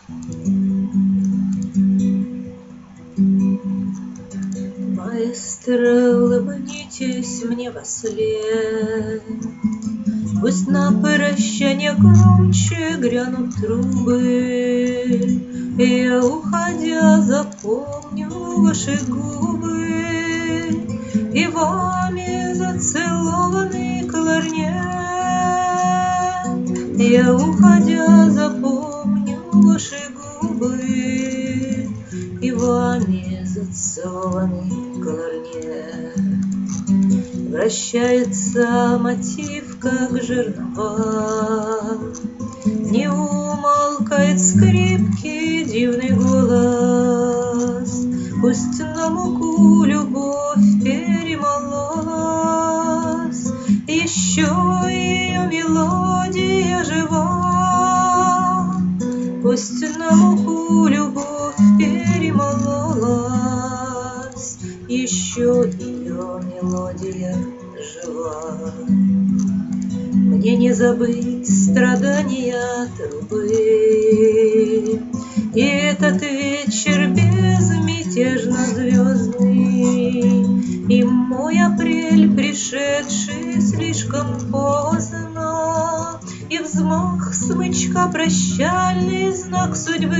Маэстро, улыбнитесь мне вослед, пусть на прощанье громче грянут трубы, и я, уходя, запомню ваши губы и вами зацелованный кларнет. Я, уходя, запомню ваши губы и вами зацелованный кларнет. Вращается мотив, как жернова, не умолкает скрипки дивный голос. Пусть на муку любовь перемололась, еще ее мелодия жива. Пусть на муку любовь перемололась, еще ее мелодия жива. Мне не забыть страдания трубы и этот вечер безмятежно звездный, и мой апрель, пришедший слишком поздно, и взмах смычка, прощальный знак судьбы.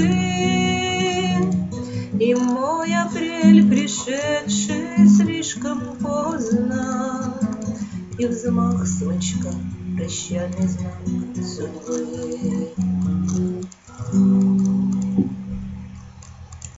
И мой апрель, пришедший слишком поздно, и взмах смычка, прощальный знак судьбы.